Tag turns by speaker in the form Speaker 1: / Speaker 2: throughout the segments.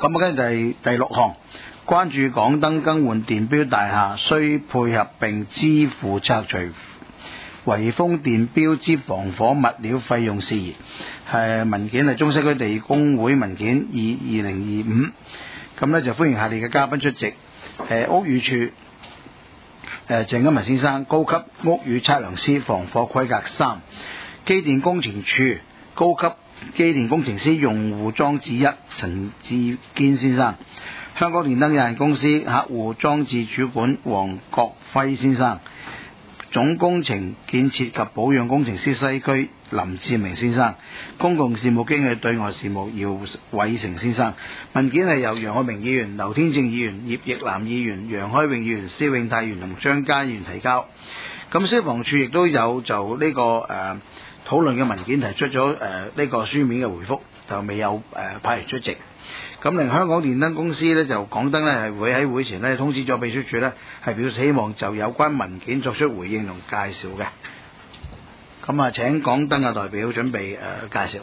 Speaker 1: 咁跟住第6項，關注港燈更換電錶大廈需配合並支付拆除圍封電錶之防火物料費用事宜。文件係中西區地工會文件2025。咁呢就歡迎下列嘅嘉賓出席。屋宇署鄭金文先生，高級屋宇測量師，防火規格3；機電工程處高級機電工程師，用戶裝置1，陳志堅先生；香港電燈有限公司客戶裝置主管黃國輝先生；總工程建設及保養工程師西區林志明先生；公共事務經理對外事務姚偉成先生。文件係由楊愛明議員、劉天正議員、葉奕南議員、楊開榮議員、施永泰議員同張家議員提交。咁消防處亦都有就呢個討論嘅文件提出咗呢個書面嘅回覆，就未有派員出席。咁另香港電燈公司呢，就港燈呢係會喺會前呢通知咗秘書處呢，係表示希望就有關文件作出回應同介紹嘅。咁啊，請港燈嘅代表準備介紹。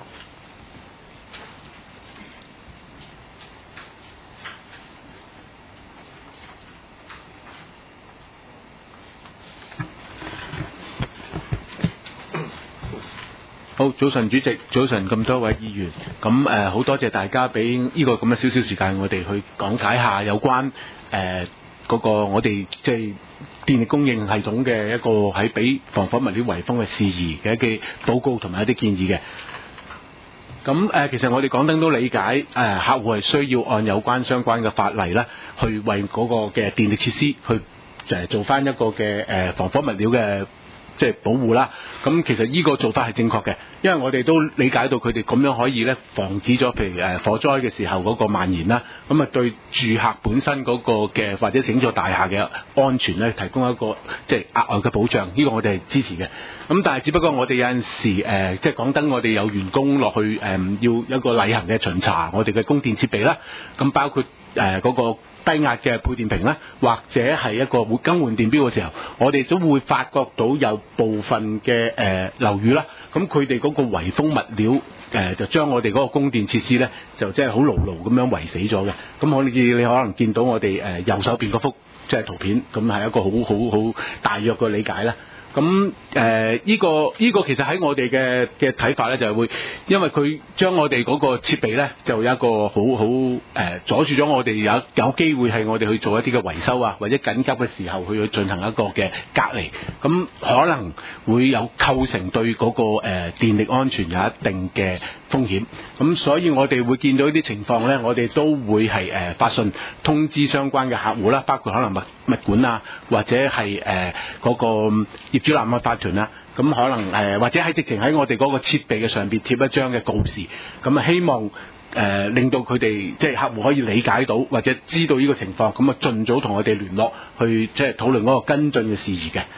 Speaker 2: 好，早晨主席，早晨咁多位議員，咁好多謝大家俾呢個咁嘅少少時間，我哋去講解下有關嗰個我哋即係電力供應系統嘅一個喺俾防火物料圍封嘅事宜嘅一啲報告同埋一啲建議嘅。咁其實我哋港燈都理解客戶係需要按有關相關嘅法例咧，去為嗰個嘅電力設施去做翻一個嘅防火物料嘅即係保護啦。咁其實呢個做法係正確嘅，因為我哋都理解到佢哋咁樣可以咧防止咗譬如火災嘅時候嗰個蔓延啦。咁啊對住客本身嗰個嘅或者整座大廈嘅安全咧提供一個即係額外嘅保障，呢個我哋係支持嘅。咁但係只不過我哋有陣時即係港燈我哋有員工落去要一個例行嘅巡查我哋嘅供電設備啦。咁包括嗰個低壓嘅配電瓶啦，或者係一個會更換電錶嘅時候，我哋都會發覺到有部分嘅樓宇啦，咁佢哋嗰個圍封物料就將我哋嗰個供電設施咧就即係好牢牢咁樣圍死咗嘅。咁你可能見到我哋右手邊嗰幅即係圖片，咁係一個好大約嘅理解啦。咁呢個其實喺我哋嘅睇法咧，就係會因為佢將我哋嗰個設備咧，就有一個好阻住咗我哋有機會係我哋去做一啲嘅維修啊，或者緊急嘅時候去進行一個嘅隔離，咁可能會有構成對嗰個電力安全有一定嘅風險。咁所以我哋會見到呢啲情況咧，我哋都會係發信通知相關嘅客戶啦，包括可能物管啊，或者係嗰個業主立案法團啦，咁可能或者喺直情喺我哋嗰個設備嘅上邊貼一張嘅告示，咁啊希望令到佢哋即係客戶可以理解到或者知道呢個情況，咁啊盡早同我哋聯絡去即係討論嗰個跟進嘅事宜嘅。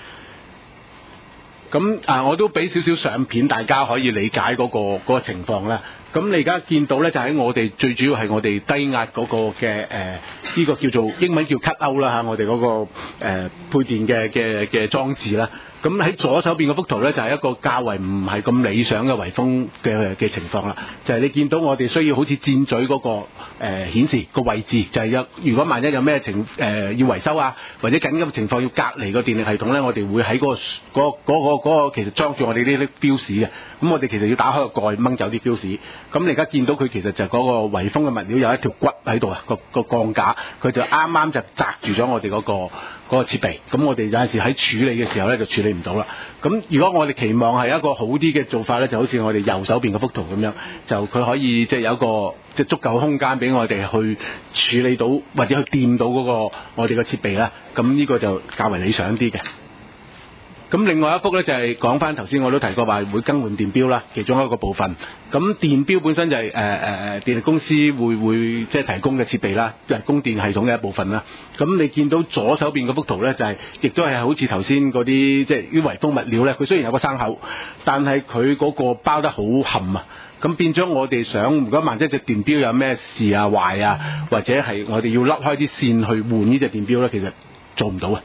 Speaker 2: 咁我都俾少少相片，大家可以理解嗰個情況啦。咁你而家見到咧，就喺我哋最主要係我哋低壓嗰個嘅呢個叫做英文叫 cut out 啦嚇，我哋嗰個配電嘅裝置啦。咁喺左手邊嗰幅圖咧，就係一個較為唔係咁理想嘅圍封嘅情況啦。就係你見到我哋需要好似箭嘴嗰個顯示個位置，就係如果萬一有咩要維修啊，或者緊急嘅情況要隔離個電力系統咧，我哋會喺嗰個其實裝住我哋呢啲標示嘅。咁我哋其實要打開個蓋掹走啲標示。咁你而家見到佢其實就嗰個圍封嘅物料有一條骨喺度啊，個鋼架，佢就啱啱就擲住咗我哋嗰個設備。咁我哋有陣時喺處理嘅時候咧就處理唔到啦。咁如果我哋期望係一個好啲嘅做法咧，就好似我哋右手邊嗰幅圖咁樣，就佢可以即係有一個即係足夠空間俾我哋去處理到或者去掂到嗰個我哋嘅設備啦。咁呢個就較為理想啲嘅。咁另外一幅咧就係講翻頭先我都提過話會更換電錶啦，其中一個部分。咁電錶本身就係電力公司會即係提供嘅設備啦，即係供電系統嘅一部分啦。咁你見到左手邊嗰幅圖咧，就係亦都係好似頭先嗰啲即係啲圍封物料咧，佢雖然有個生口，但係佢嗰個包得好冚啊。咁變咗我哋想，如果萬一隻電錶有咩事啊壞啊，或者係我哋要甩開啲線去換呢隻電錶咧，其實做唔到啊。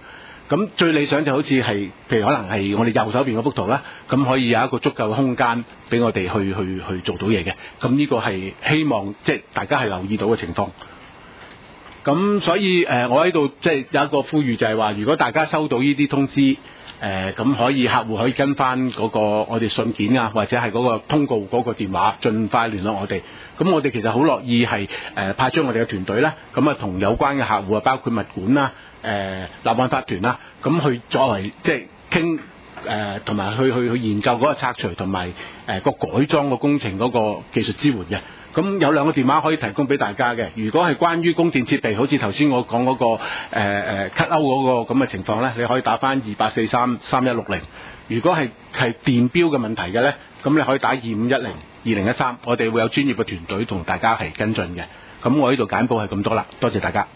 Speaker 2: 咁最理想就好似係，譬如可能係我哋右手邊嗰幅圖啦，咁可以有一個足夠嘅空間俾我哋去做到嘢嘅。咁呢個係希望即係大家係留意到嘅情況。咁所以我喺度即係有一個呼籲，就係話，如果大家收到呢啲通知，咁客戶可以跟翻嗰個我哋信件啊，或者係嗰個通告嗰個電話，盡快聯絡我哋。咁我哋其實好樂意係派出我哋嘅團隊啦，咁啊同有關嘅客戶啊，包括物管啦、立案法團啦，咁去作為即係傾同埋去研究嗰個拆除同埋個改裝個工程嗰個技術支援嘅。咁有兩個電話可以提供俾大家嘅。如果係關於供電設備，好似頭先我講嗰個cut out 嗰個咁嘅情況咧，你可以打翻28433160。如果係電錶嘅問題嘅咧，咁你可以打25102013，我哋會有專業嘅團隊同大家係跟進嘅。咁我呢度簡報係咁多啦，多謝大家。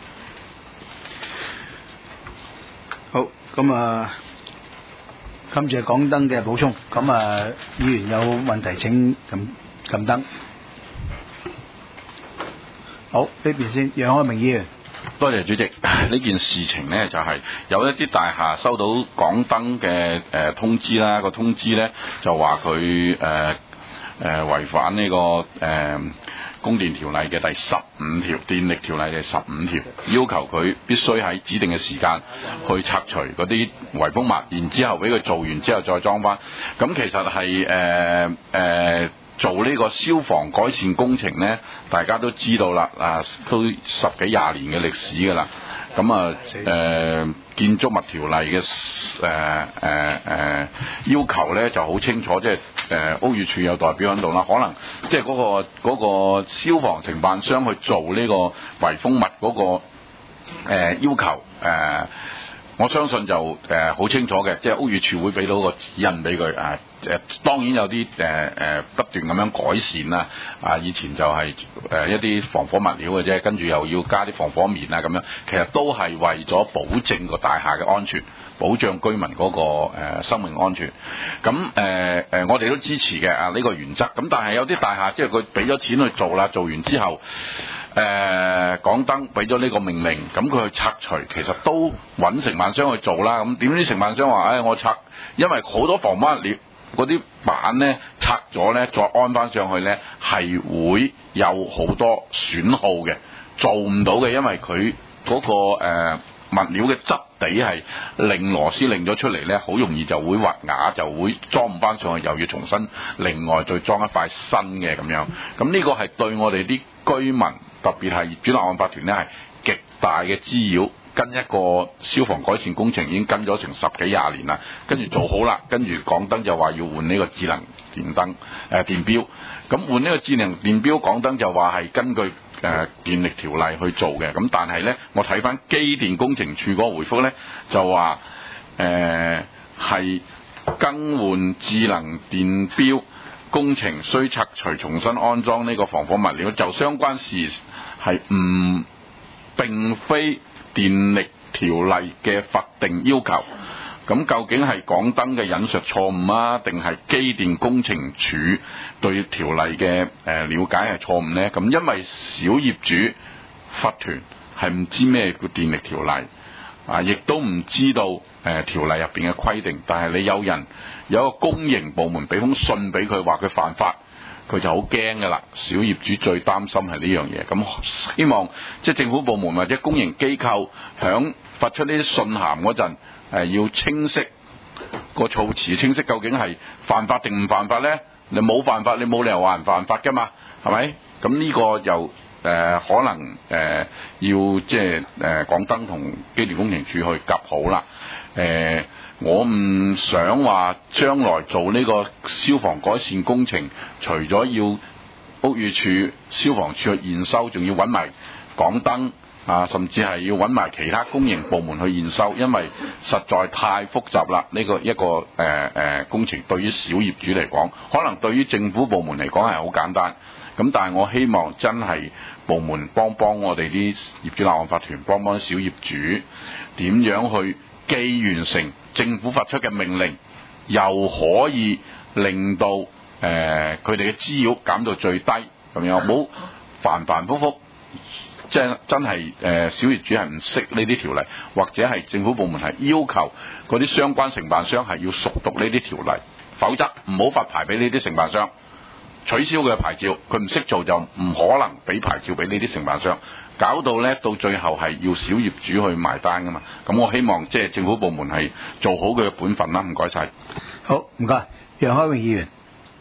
Speaker 1: 好，咁感謝港燈嘅補充。咁議員有問題請撳燈。好，呢邊先，楊愛明議員。
Speaker 3: 多謝主席。呢件事情呢，就係有一啲大廈收到港燈嘅通知啦，個通知呢，就話佢違反呢個供電條例嘅第15條，電力條例嘅15條，要求佢必須喺指定嘅時間去拆除嗰啲圍封物，然之後俾佢做完之後再裝翻。咁其實係做呢個消防改善工程呢，大家都知道啦，都10幾20年嘅歷史㗎啦。咁建築物條例嘅要求呢就好清楚，即係屋宇署有代表喺度啦。可能即係嗰個消防承辦商去做呢個圍封物嗰個要求我相信就好清楚嘅，即係屋宇署會俾到個指引俾佢當然有啲不斷咁樣改善啦。以前就係一啲防火物料嘅啫，跟住又要加啲防火棉啊咁樣，其實都係為咗保證個大廈嘅安全，保障居民嗰個生命安全。咁我哋都支持嘅呢個原則。咁但係有啲大廈即係佢俾咗錢去做啦，做完之後港燈俾咗呢個命令，咁佢去拆除，其實都揾承辦商去做啦。咁點知承辦商話我拆，因為好多防火物料嗰啲板呢拆咗呢，再安翻上去呢，係會有好多損耗嘅，做唔到嘅，因為佢嗰個物料嘅質地係擰螺絲擰咗出嚟呢，好容易就會滑牙，就會裝唔翻上去，又要重新另外再裝一塊新嘅咁樣。咁呢個係對我哋啲居民，特別係業主立案法團呢，係極大嘅滋擾。跟一個消防改善工程已經跟咗成10幾20年啦，跟住做好啦，跟住港燈就話要換呢個智能電燈電錶。咁換呢個智能電錶，港燈就話係根據電力條例去做嘅。咁但係呢，我睇翻機電工程署嗰個回覆呢，就話係更換智能電錶工程需拆除重新安裝呢個防火物料，就相關事係並非電力條例嘅法定要求。咁究竟係港燈嘅引述錯誤啊，定係機電工程署對條例嘅了解係錯誤呢？咁因為小業主法團係唔知咩叫電力條例亦都唔知道條例入邊嘅規定，但係你有一個公營部門俾封信俾佢話佢犯法，佢就好驚噶啦。小業主最擔心係呢樣嘢。咁希望即係政府部門或者公營機構響發出呢啲信函嗰陣要清晰個措辭，清晰究竟係犯法定唔犯法呢？你冇犯法，你冇理由話人犯法噶嘛，係咪？咁呢個又可能要即係港燈同機電工程署去夾好啦。我唔想話將來做呢個消防改善工程，除咗要屋宇署、消防處去驗收，仲要揾埋港燈甚至係要揾埋其他公營部門去驗收，因為實在太複雜啦。呢個一個工程對於小業主嚟講，可能對於政府部門嚟講係好簡單。咁但係我希望真係部門幫我哋啲業主立案法團，幫小業主點樣去既完成政府發出嘅命令，又可以令到佢哋嘅滋擾減到最低，咁樣冇反反复复真係小業主係唔識呢啲條例，或者係政府部門係要求嗰啲相關承辦商係要熟讀呢啲條例，否則唔好發牌俾呢啲承辦商，取消佢嘅牌照，佢唔識做就唔可能俾牌照俾呢啲承辦商，搞到呢到最後係要小業主去埋單噶嘛。咁我希望即係政府部門係做好佢嘅本分啦。唔該晒。
Speaker 1: 好，唔該，楊開榮議員。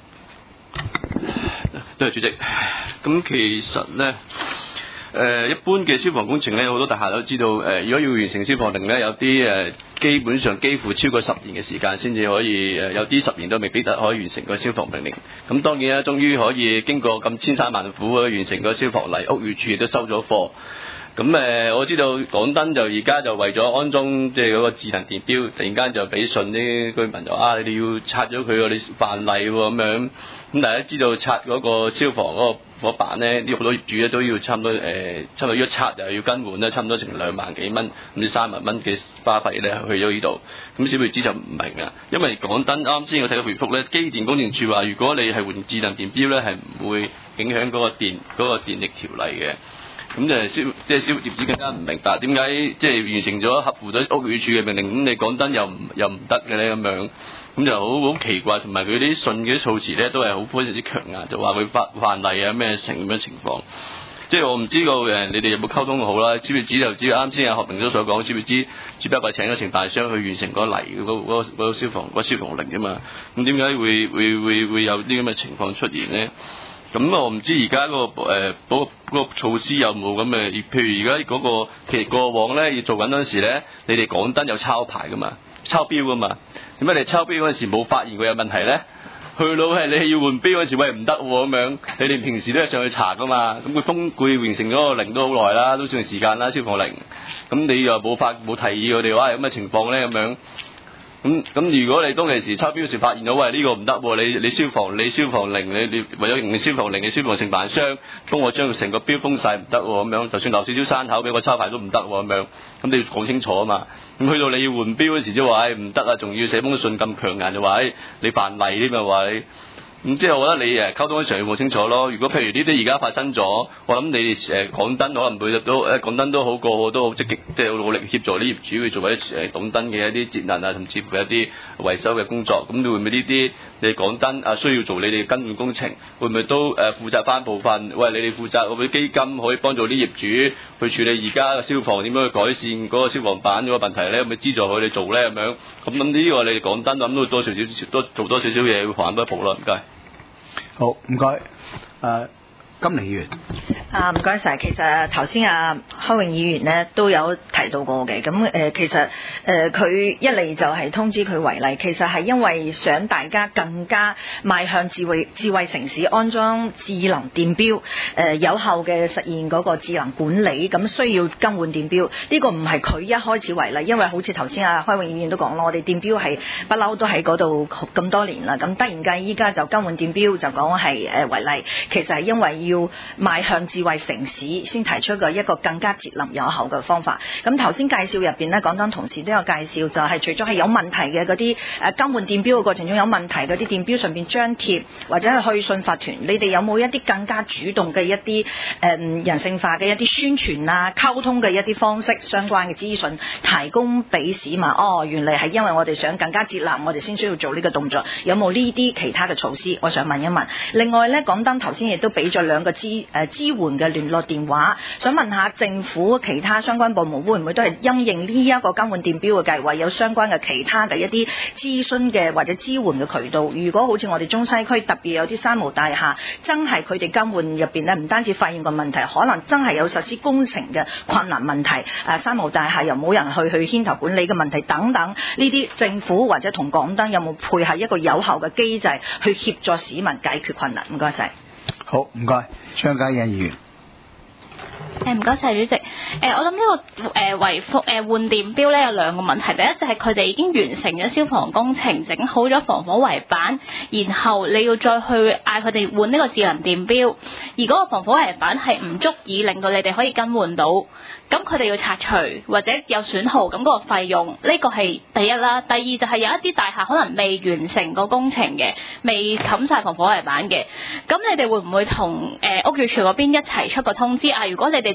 Speaker 4: 多謝主席。咁其實咧，一般嘅消防工程咧，好多大廈都知道，如果要完成消防令咧，有啲基本上幾乎超過10年嘅時間先至可以，有啲10年都未必得可以完成個消防命令。咁當然啦，終於可以經過咁千辛萬苦完成個消防例，屋宇署亦都收咗貨。咁我知道港燈就而家就為咗安裝即係嗰個智能電錶，突然間就俾信啲居民就你哋要拆咗佢喎，你犯例喎咁樣。咁大家知道拆嗰個消防嗰個火板咧，啲好多業主咧都要差唔多一拆又要更換啦，差唔多成2萬幾蚊，唔知3萬蚊嘅花費咧去咗呢度。咁小業主就唔明啊，因為港燈啱先我睇到回覆咧，機電工程署話如果你係換智能電錶咧，係唔會影響嗰個電力條例嘅。咁即係小業主更加唔明白點解即係完成咗合乎咗屋宇署嘅命令，咁你港燈又唔得嘅咧咁樣，咁就好奇怪。同埋佢啲信嘅啲措辭咧都係好非常之強硬，就話佢犯例啊咩成咁樣情況。即係我唔知道你哋有冇溝通好啦。小業主就知啱先何明都所講，小業主只不過係請咗承辦商去完成嗰例嗰個消防令啫嘛。咁點解會有啲咁嘅情況出現咧？咁我唔知而家嗰個措施有冇咁嘅，譬如而家其實過往咧要做緊嗰陣時咧，你哋港燈有抄牌噶嘛，抄標噶嘛，點解你抄標嗰陣時冇發現佢有問題咧？去到係你要換標嗰時，喂唔得喎咁樣，你哋平時都係上去查噶嘛，咁佢完成咗個令都好耐啦，都算時間啦消防令，咁你又冇提議佢哋話有咁嘅情況咧咁樣。咁如果你當其時抄標時發現到喂呢個唔得喎，你消防令你為咗認消防令嘅消防承辦商幫我將成個標封晒唔得喎咁樣，就算留少少山口俾我抄牌都唔得喎咁樣，咁你要講清楚啊嘛。咁去到你要換標嗰時就話唔得啊，仲要寫封信咁強硬就話你犯例添啊話你。咁即係我覺得你溝通嘅時候要冇清楚咯。如果譬如呢啲而家發生咗，我諗你哋港燈可能每日都港燈都好過都好積極，即係好努力協助啲業主去做一啲港燈嘅一啲節能啊，甚至乎一啲維修嘅工作。咁你會唔會呢啲你港燈需要做你哋更換工程，會唔會都負責翻部分？喂，你哋負責會基金可以幫助啲業主去處理而家嘅消防點樣去改善嗰個消防板嗰個問題咧？咁咪資助佢哋做咧咁樣？咁呢個你哋港燈諗都做多少少嘢，會行多一步啦。唔該。
Speaker 1: 好，唔該。金玲議員。
Speaker 5: 唔該晒。其實頭先開榮議員呢都有提到過嘅。咁其實佢一嚟就係通知佢違例，其實係因為想大家更加邁向智慧城市，安裝智能電錶，有效嘅實現嗰個智能管理。咁需要更換電錶，呢個唔係佢一開始違例，因為好似頭先開榮議員都講咯，我哋電錶係不嬲都喺嗰度咁多年啦。咁突然間依家就更換電錶就講係違例，其實係因為要邁向智慧城市先提出嘅一個更加節能有效嘅方法。咁頭先介紹入邊呢，港燈同事都有介紹，就係除咗係有問題嘅嗰啲更換電錶嘅過程中有問題嗰啲電錶上邊張貼或者係去信法團，你哋有冇一啲更加主動嘅一啲人性化嘅一啲宣傳啊、溝通嘅一啲方式相關嘅資訊提供俾市民？原來係因為我哋想更加節能，我哋先需要做呢個動作。有冇呢啲其他嘅措施？我想問一問。另外呢，港燈頭先亦都俾咗2個支援嘅聯絡電話，想問下政府其他相關部門會唔會都係因應呢一個更換電錶嘅計劃，有相關嘅其他嘅一啲諮詢嘅或者支援嘅渠道？如果好似我哋中西區特別有啲三無大廈，真係佢哋更換入邊呢，唔單止發現個問題，可能真係有實施工程嘅困難問題，三無大廈又冇人去牽頭管理嘅問題等等，呢啲政府或者同港燈有冇配合一個有效嘅機制去協助市民解決困難？唔該晒。
Speaker 1: 好，唔該，張嘉欣議員。
Speaker 6: 唔該晒主席。我諗呢個換電錶咧有2個問題。第一就係佢哋已經完成咗消防工程，整好咗防火圍板，然後你要再去嗌佢哋換呢個智能電錶，而嗰個防火圍板係唔足以令到你哋可以更換到。咁佢哋要拆除或者有損耗，咁嗰個費用呢個係第一啦。第二就係有一啲大廈可能未完成個工程嘅，未冚晒防火圍板嘅。咁你哋會唔會同屋宇署嗰邊一齊出個通知啊？如果你哋真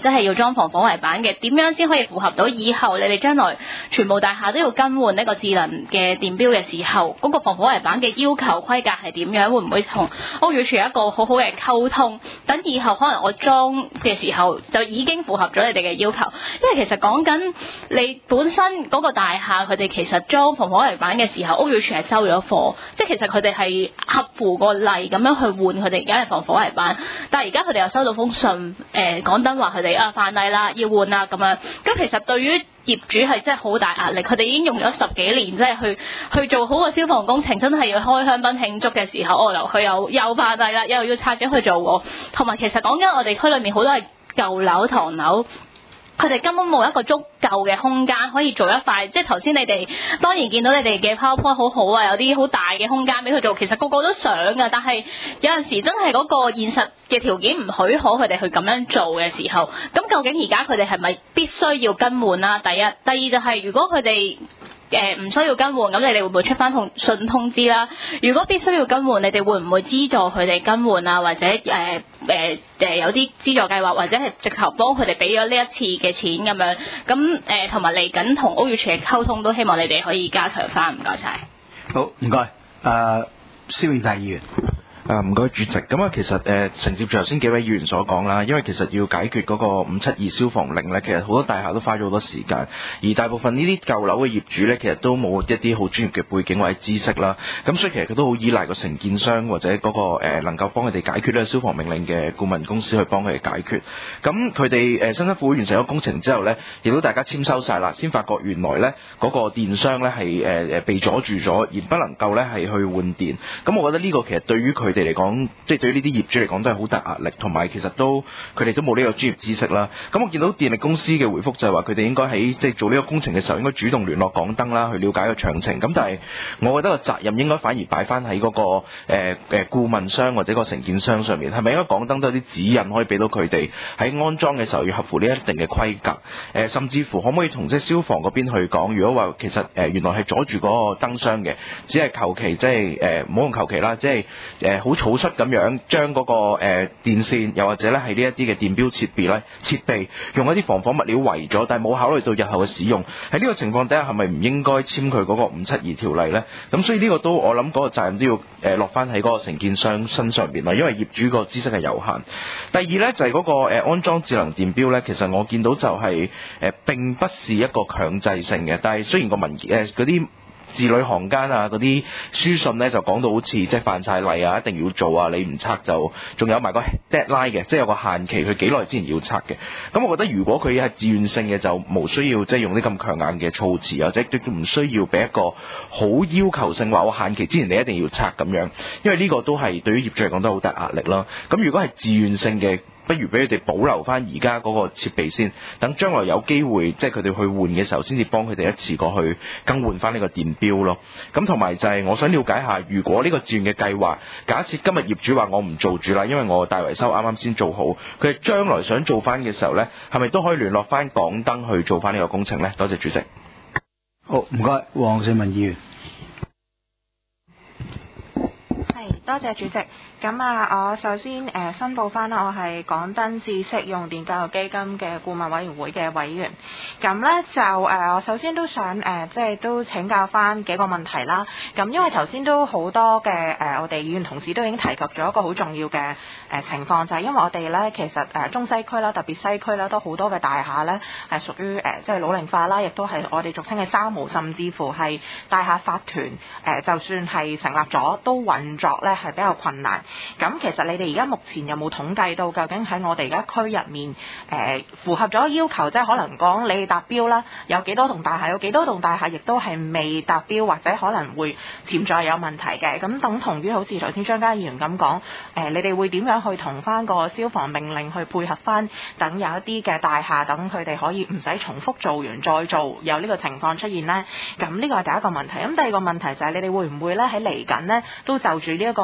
Speaker 6: 真係要裝防火圍板嘅，點樣先可以符合到以後你哋將來全部大廈都要更換呢個智能嘅電錶嘅時候，嗰個防火圍板嘅要求規格係點樣？會唔會同屋宇署有一個好好嘅溝通？等以後可能我裝嘅時候就已經符合咗你哋嘅要求，因為其實講緊你本身嗰個大廈佢哋其實裝防火圍板嘅時候，屋宇署係收咗貨，即係其實佢哋係合乎個例咁樣去換佢哋而家嘅防火圍板，但係而家佢哋又收到封信，講緊話佢哋犯例啦，要換啦咁樣。咁其實對於業主係真係好大壓力，佢哋已經用咗10幾年，即係去做好個消防工程，真係要開香檳慶祝嘅時候，佢又犯例啦，又要拆咗去做喎。同埋其實講緊我哋區裏面好多係舊樓、唐樓。佢哋根本冇一個足夠嘅空間可以做一塊，即係頭先你哋當然見到你哋嘅 PowerPoint 好好啊，有啲好大嘅空間俾佢做，其實個個都想㗎，但係有陣時真係嗰個現實嘅條件唔許可佢哋去咁樣做嘅時候，咁究竟而家佢哋係咪必須要更換啦？第一，第二就係如果佢哋唔需要更換，咁你哋會唔會出翻信通知啦？如果必須要更換，你哋會唔會資助佢哋更換啊？或者有啲資助計劃，或者係直頭幫佢哋俾咗呢一次嘅錢咁樣？咁同埋嚟緊同屋宇署嘅溝通，都希望你哋可以加強翻。唔該晒。
Speaker 1: 好，唔該。施永泰議員。
Speaker 7: 唔該主席，咁啊其實承接住頭先幾位議員所講啦，因為其實要解決嗰個572消防令咧，其實好多大廈都花咗好多時間，而大部分呢啲舊樓嘅業主咧，其實都冇一啲好專業嘅背景或者知識啦，咁所以其實佢都好依賴個承建商或者嗰個能夠幫佢哋解決呢個消防命令嘅顧問公司去幫佢哋解決。咁佢哋辛辛苦苦完成咗工程之後咧，亦都大家簽收晒啦，先發覺原來咧嗰個電箱咧係被阻住咗，而不能夠咧係去換電。咁我覺得呢個其實對於佢哋嚟講，即係對於呢啲業主嚟講都係好大壓力，同埋其實佢哋都冇呢個專業知識啦。咁我見到電力公司嘅回覆就係話，佢哋應該喺即係做呢個工程嘅時候，應該主動聯絡港燈啦，去了解個詳情。咁但係我覺得個責任應該反而擺翻喺嗰個顧問商或者個承建商上面，係咪應該港燈都有啲指引可以俾到佢哋喺安裝嘅時候要合乎呢一定嘅規格？甚至乎可唔可以同即係消防嗰邊去講，如果話其實原來係阻住嗰個燈箱嘅，只係求其即係唔好用求其啦，即係好草率咁樣將嗰個電線，又或者咧係呢一啲嘅電錶設備用一啲防火物料圍咗，但係冇考慮到日後嘅使用。喺呢個情況底下，係咪唔應該簽佢嗰個572條例呢？咁所以呢個都我諗嗰個責任都要落翻喺嗰個承建商身上邊啦，因為業主個知識係有限。第二呢，就係嗰個安裝智能電錶呢，其實我見到就係並不是一個強制性嘅，但係雖然個文件嗰啲字裏行間啊，嗰啲書信咧就講到好似即係犯晒例啊，一定要做啊，你唔拆就仲有埋個 deadline 嘅，即係有個限期，佢幾耐之前要拆嘅。咁我覺得如果佢係自願性嘅，就無需要即係用啲咁強硬嘅措辭啊，或者都唔需要俾一個好要求性話我限期之前你一定要拆咁樣，因為呢個都係對於業主嚟講都好大壓力啦。咁如果係自願性嘅，不如俾佢哋保留翻而家嗰個設備先，等將來有機會即係佢哋去換嘅時候，先至幫佢哋一次過去更換翻呢個電錶咯。咁同埋就係我想了解下，如果呢個自願嘅計劃，假設今日業主話我唔做住啦，因為我大維修啱啱先做好，佢哋將來想做翻嘅時候呢，係咪都可以聯絡翻港燈去做翻呢個工程呢？多謝主席。
Speaker 1: 好，唔該，黃世文議員。
Speaker 8: 多謝主席。咁我首先申報翻啦，我係港燈知識用電教育基金嘅顧問委員會嘅委員。咁呢就我首先都想即係都請教翻幾個問題啦。咁因為頭先都好多嘅我哋議員同事都已經提及咗一個好重要嘅情況，就係因為我哋呢其實中西區啦，特別西區啦，都好多嘅大廈呢係屬於即係老齡化啦，亦都係我哋俗稱嘅三無，甚至乎係大廈法團就算係成立咗，都運作呢係比較困難。咁其實你哋而家目前有冇統計到究竟喺我哋而家區入面符合咗要求，即係可能講你達標啦，有幾多棟大廈，有幾多棟大廈亦都係未達標，或者可能會潛在有問題嘅。咁等同於好似頭先張家議員咁講，你哋會點樣去同翻個消防命令去配合翻，等有一啲嘅大廈等佢哋可以唔使重複做完再做，有呢個情況出現呢？咁呢個係第一個問題。咁第二個問題就係你哋會唔會咧喺嚟緊呢都就住呢一個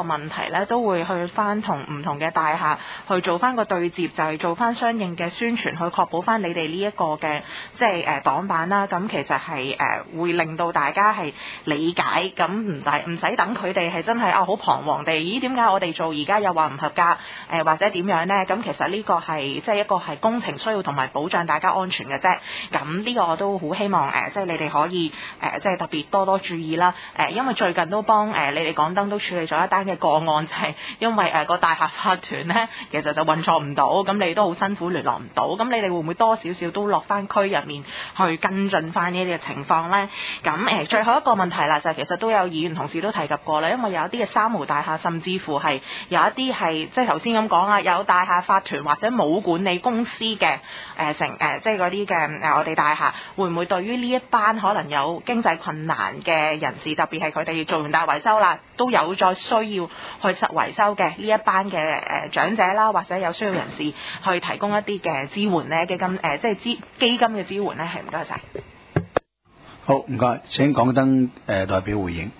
Speaker 8: 問題咧，都會去翻同唔同嘅大廈去做翻個對接，就係做翻相應嘅宣傳，去確保翻你哋呢一個嘅即係擋板啦。咁其實係會令到大家係理解，咁唔使等佢哋係真係好彷徨地，咦點解我哋做而家又話唔合格或者點樣呢？咁其實呢個係即係一個係工程需要同埋保障大家安全嘅啫。咁呢個我都好希望即係你哋可以即係特別多注意啦。因為最近都幫你哋港燈都處理咗一單嘅個案，就係因為個大廈法團呢，其實就運作唔到，咁你都好辛苦聯絡唔到，咁你哋會唔會多少少都落翻區入面去跟進翻呢啲嘅情況呢？咁最後一個問題啦，就係其實都有議員同事都提及過啦，因為有一啲嘅三無大廈，甚至乎係有一啲係即係頭先咁講啊，有大廈法團或者冇管理公司嘅即係嗰啲嘅我哋大廈，會唔會對於呢一班可能有經濟困難嘅人士，特別係佢哋做完大維修啦，都有再需要去實維修嘅呢一班嘅長者啦，或者有需要人士去提供一啲嘅支援呢？基金即係基金嘅支援呢？係唔該晒。
Speaker 1: 好，唔該，請港燈代表回應。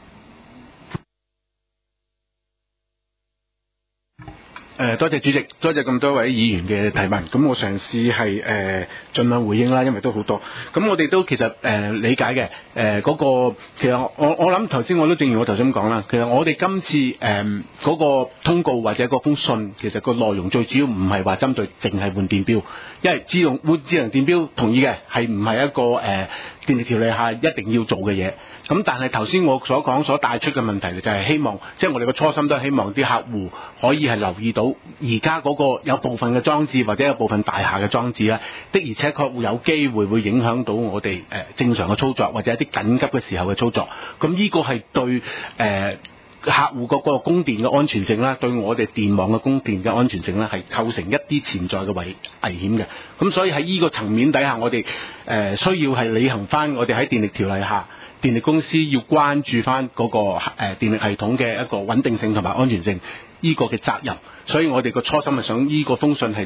Speaker 2: 多謝主席，多謝咁多位議員嘅提問。咁我嘗試係盡量回應啦，因為都好多。咁我哋都其實理解嘅。嗰個其實我諗頭先我都正如我頭先咁講啦。其實我哋今次嗰個通告或者嗰封信，其實個內容最主要唔係話針對淨係換電錶，因為換智能電錶同意嘅係唔係一個電力條例下一定要做嘅嘢。咁但係頭先我所講所帶出嘅問題就係希望，即係我哋嘅初心都係希望啲客戶可以係留意到而家嗰個有部分嘅裝置或者有部分大廈嘅裝置咧，的而且確會有機會影響到我哋正常嘅操作或者一啲緊急嘅時候嘅操作。咁呢個係對客戶嗰個供電嘅安全性啦，對我哋電網嘅供電嘅安全性咧，係構成一啲潛在嘅危險嘅。咁所以喺呢個層面底下，我哋需要係履行翻我哋喺電力條例下，電力公司要關注翻嗰個電力系統嘅一個穩定性同埋安全性呢個嘅責任。所以我哋個初心係想呢個封信係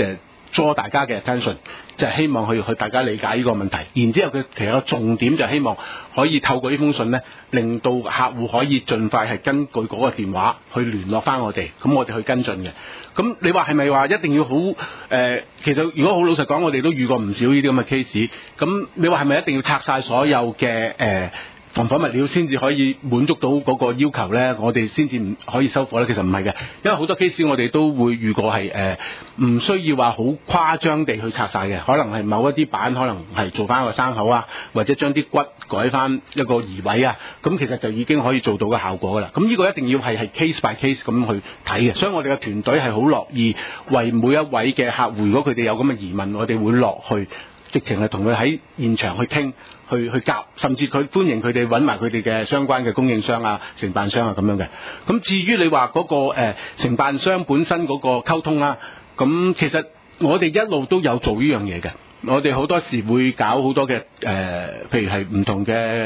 Speaker 2: draw大家嘅 attention， 就係希望去大家理解呢個問題。然之後佢其實個重點就係希望可以透過呢封信呢，令到客戶可以盡快係根據嗰個電話去聯絡翻我哋，咁我哋去跟進嘅。咁你話係咪話一定要好其實如果好老實講，我哋都遇過唔少呢啲咁嘅 case。咁你話係咪一定要拆晒所有嘅防火物料先至可以滿足到嗰個要求呢？我哋先至唔可以收貨呢？其實唔係嘅，因為好多 case 我哋都會遇過係唔需要話好誇張地去拆晒嘅，可能係某一啲板可能係做翻個生口啊，或者將啲骨改翻一個移位啊，咁其實就已經可以做到個效果噶啦。咁呢個一定要係 case by case 咁去睇嘅，所以我哋嘅團隊係好樂意為每一位嘅客戶，如果佢哋有咁嘅疑問，我哋會落去直情係同佢喺現場去傾。去夾，甚至佢歡迎佢哋揾埋佢哋嘅相關嘅供應商啊、承辦商啊咁樣嘅。咁至於你話嗰個承辦商本身嗰個溝通啦，咁其實我哋一路都有做呢樣嘢嘅。我哋好多時會搞好多嘅譬如係唔同嘅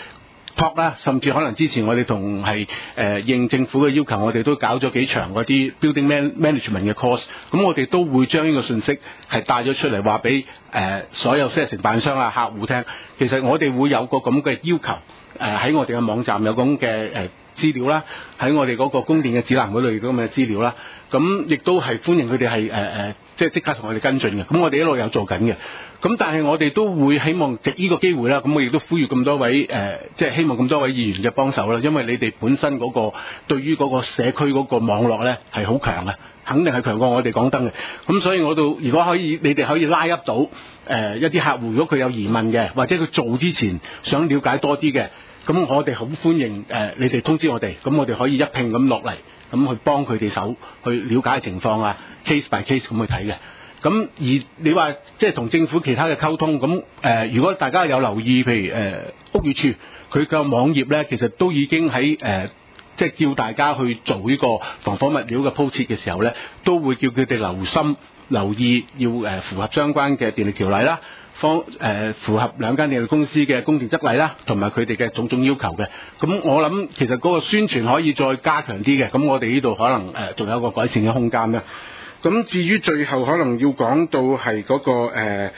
Speaker 2: talk 啦，甚至可能之前我哋同係應政府嘅要求，我哋都搞咗幾場嗰啲 building management 嘅 course。咁我哋都會將呢個信息係帶咗出嚟，話俾所有承辦商啊、客戶聽。其實我哋會有個咁嘅要求，喺我哋嘅網站有咁嘅資料啦，喺我哋嗰個供電嘅指南嗰度亦都咁嘅資料啦。咁亦都係歡迎佢哋係即刻同我哋跟進嘅。咁我哋一路有做緊嘅。咁但係我哋都會希望藉呢個機會啦，咁我亦都呼籲咁多位即係希望咁多位議員嘅幫手啦，因為你哋本身嗰個對於嗰個社區嗰個網絡咧係好強嘅，肯定係強過我哋港燈嘅。咁所以我度如果可以，你哋可以拉入到一啲客戶，如果佢有疑問嘅，或者佢做之前想了解多啲嘅，咁我哋好歡迎你哋通知我哋，咁我哋可以一併咁落嚟，咁去幫佢哋手去了解情況啊 ，case by case 咁去睇嘅。咁而你話即係同政府其他嘅溝通，咁如果大家有留意，譬如屋宇署佢嘅網頁咧，其實都已經喺即係叫大家去做呢個防火物料嘅鋪設嘅時候咧，都會叫佢哋留意要符合相關嘅電力條例啦，符合兩間電力公司嘅供電則例啦，同埋佢哋嘅種種要求嘅。咁我諗其實嗰個宣傳可以再加強啲嘅，咁我哋呢度可能仲有一個改善嘅空間啦。咁至於最後可能要講到係嗰個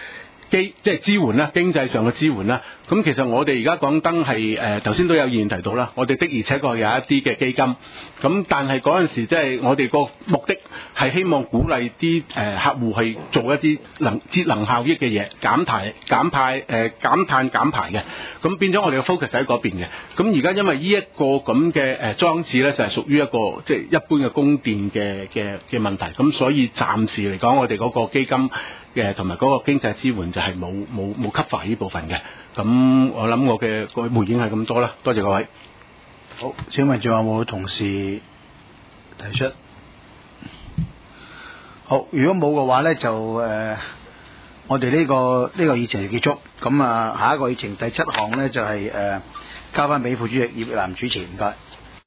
Speaker 2: 即係支援啦，經濟上嘅支援啦。咁其實我哋而家港燈係頭先都有議員提到啦，我哋的而且確有一啲嘅基金。咁但係嗰陣時即係我哋個目的係希望鼓勵啲客戶去做一啲節能效益嘅嘢，減碳減排嘅。咁變咗我哋嘅 focus 喺嗰邊嘅。咁而家因為呢一個咁嘅裝置咧，就係屬於一個即係一般嘅供電嘅問題。咁所以暫時嚟講，我哋嗰個基金嘅同埋嗰個經濟支援就係冇 cover 呢部分嘅。咁我諗我嘅個回應係咁多啦，多謝各位。
Speaker 1: 好，請問仲有冇同事提出？好，如果冇嘅話咧，就我哋呢個議程就結束。咁下一個議程第7項咧就係交翻俾副主席葉奕男主持，唔該。